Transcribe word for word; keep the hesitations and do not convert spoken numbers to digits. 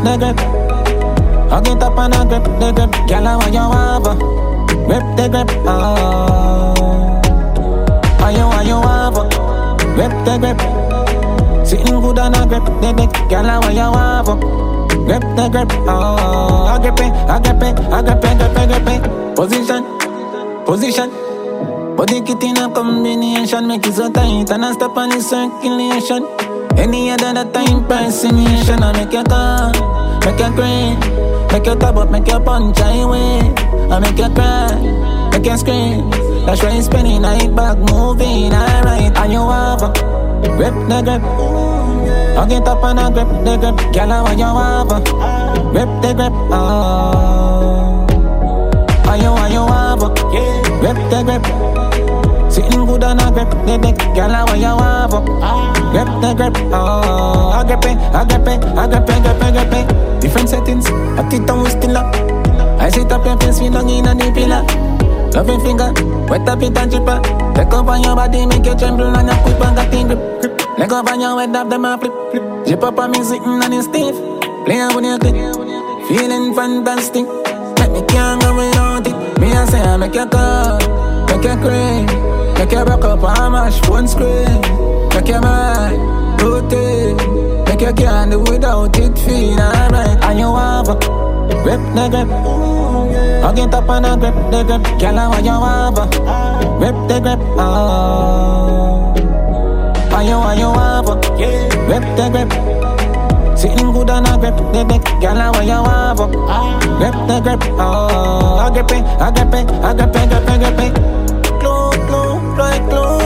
the grip. Hug it up and I grip the grip. Girl, I want you have grip the grip. Oh, are you, are you have grip the grip. Sitting good and I grip the grip. Girl, I want you have grip the grip. Oh, I grip it, I grip it, I grip it, grip it, grip it. Position, position. Body kit in a combination, make it so tight and I step on the circulation. Any other that time impersonation, I make you calm, make you green, make you top up, make you punch highway. I make you cry, make you scream. That's why you spending night back moving, alright. And you have a grip the grip. I get up and I grip the grip. Girl, I want you have a grip the grip. Oh, and you, and you have a grip the grip. Sitting good and I grip the grip. Girl, I want you have a grip the grip. Oh, I grip it, I grip it, I grip it, grip it, grip it. Different settings, I sit down with still up. I sit up your face, feel long in a deep pillar. Loving finger, wet up it and chipper. Take up on your body, make you tremble and you quick and got in grip. Leg up on your head, up them a flip, flip. Jip up on me sitting on your stiff. Play with your clip, feeling fantastic. Make me can't go without it. Me I say I make you call, make you cry, make you back up and mash phone screen. Make you mad, rotate, make you can't do without it. Feel alright, and you have a grip the grip. Hug it up and I grip the grip. Girl, I want you have a grip the grip. Oh, and you, and you have a grip the grip. Sitting good and I grip the grip. Girl, I want you have a grip the grip. Oh, I grip it, I grip it, I grip it, grip it, grip it. Close, close, right close.